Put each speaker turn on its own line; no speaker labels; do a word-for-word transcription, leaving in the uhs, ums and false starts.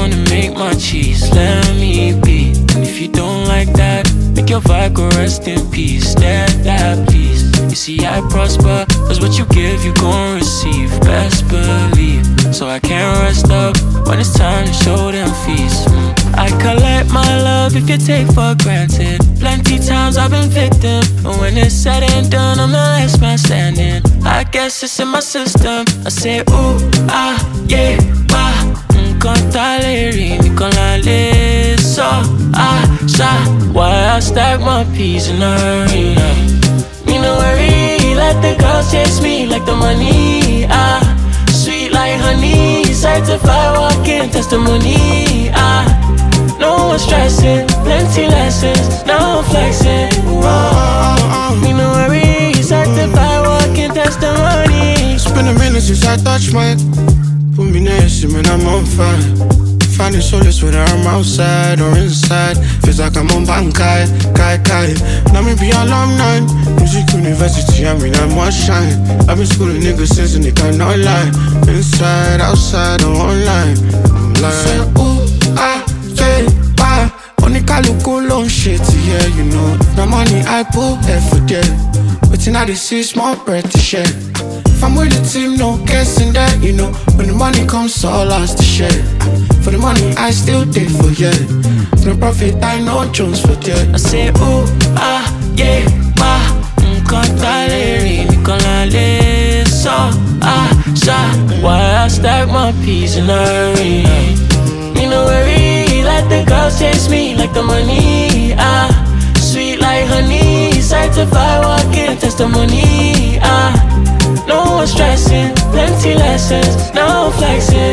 wanna make my cheese, let me be. And if you don't like that, make your vibe go rest in peace. That, that please. You see I prosper, cause what you give you gon' receive. Best believe. So I can't rest up when it's time to show them feast. mm. I collect my love if you take for granted. Plenty times I've been victim, but when it's said and done, I'm the last man standing. I guess it's in my system. I say ooh, ah, yeah, bah. Nkan leri, nkan lale, so, ah, sha. Why I stack my peas in a hurry, me no worry, let the girls chase me like the money, ah. Sweet like honey, certified walking testimony, ah. No one stressing, plenty lessons, now I'm flexing, whoa. Me no worry, certified walking testimony.
It's been a minute since I touched my. Put me next to me, I'm on fire. Finding solace whether I'm outside or inside. Feels like I'm on Bankai, Kai Kai. Now me be alumni, music university, I mean I must shine. I've been schooling niggas since and they cannot lie. Inside, outside, or online. Online. Say ooh, ah, yeah, bah. Only kaluku long shit, yeah, you know. The money I put effort, yeah. But now this is small bread to share. If I'm with the team, no guessing that, you know. When the money comes, all us to share. For the money, I still did for yeah. For the profit, I know Jones for yeah.
I say, ooh, ah, yeah, bah. Nkan leri, nkan lale, so, ah, sha. Why I stack my peas in a hurry? Me no worry, let the girls chase me like the money, ah. Sweet like honey, certified walking testimony, ah. No one stressing, plenty lessons, now I'm flexing.